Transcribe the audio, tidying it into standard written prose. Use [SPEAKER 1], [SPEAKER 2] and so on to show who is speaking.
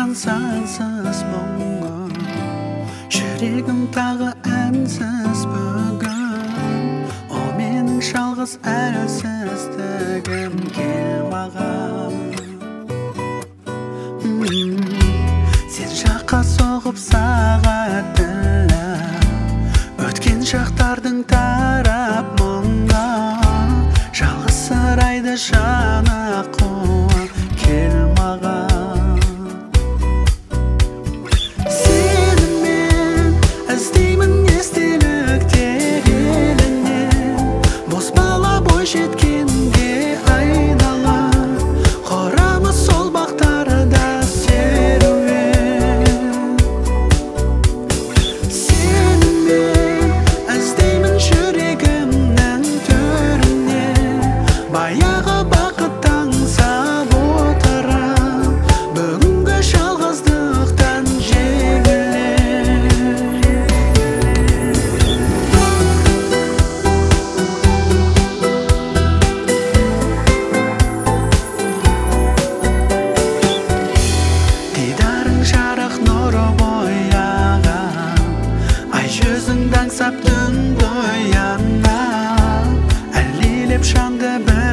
[SPEAKER 1] sensiz muңga Жүрегім тағы әнсіз бүгін О менің жалғыз әлсіздігім кел маған Сен жаққа соғып сағат тіліп Өткен шақтардың тарап мұңға Жалғыз сарайды жаны қуып кел маған Жеткенге айнала Қорамыз сол бақтарда серуен Сенімен іздеймін жүрегімнің төрінен Баяғы бақыт аңсап отырып Бүгінгі жалғыздықтан Жүзіңді аңсап түн бояна Әлилеп жанды бір